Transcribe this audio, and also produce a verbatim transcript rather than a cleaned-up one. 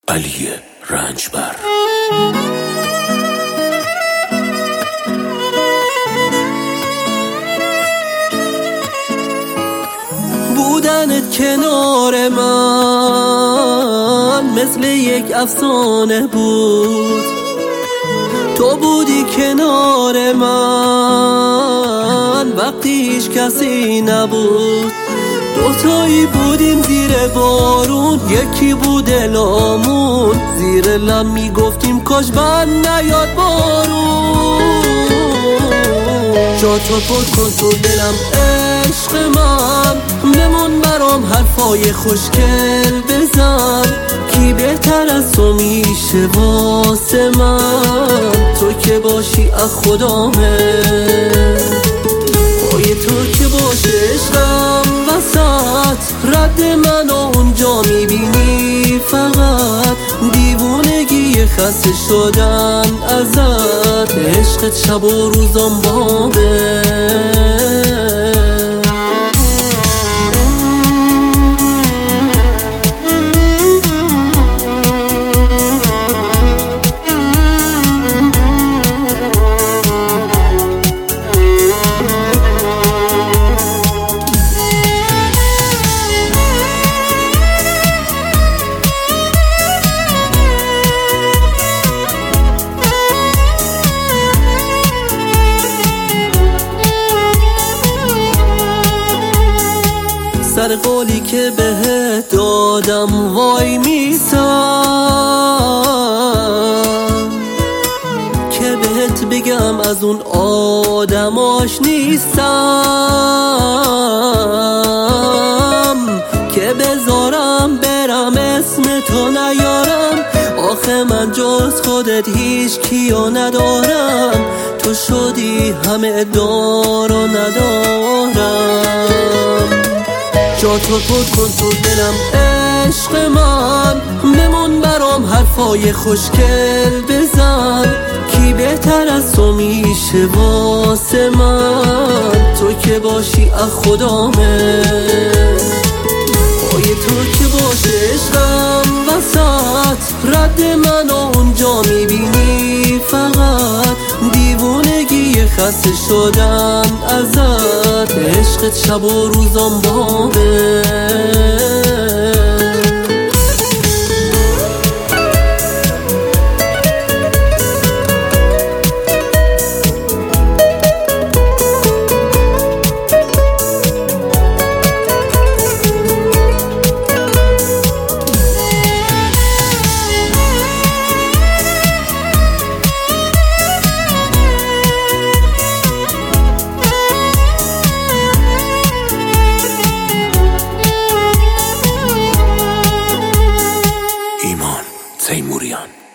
علی رنجبر. بودنت کنار من مثل یک افسانه بود. تو بودی کنار من وقتی هیچ کسی نبود. دوتایی بودیم زیر بارون، یکی بود لامون. زیر لم میگفتیم کاش بند نیاد بارون. جا تو پر کن تو دلم عشق من، بمون برام حرفای خوشگل بزن. کی بهتر از تو میشه واسه من، تو که باشی از خدامه. پای تو که باشه عشقم وسط، رد منو اونجا میبینی فقط. دیوونگی خسته شدن ازت، عشقت شب و روزم بابه. سر قولی که بهت دادم وای میسم، که بهت بگم از اون آدماش نیستم. که بذارم برم اسم تو نیارم، آخه من جز خودت هیچ کیو ندارم. تو شدی همه دار و ندارم. جا تو پر کن تو دلم عشق من، بمون برام حرفای خوشگل بزن. کی بهتر از تو میشه واسه من، تو که باشی از خدامه. پای تو که باشه عشقم وسط، رد منو اونجا میبینی فقط. دیوونگی خسته شدن ازت، عشقت شب و روزم بابه. تیموریان.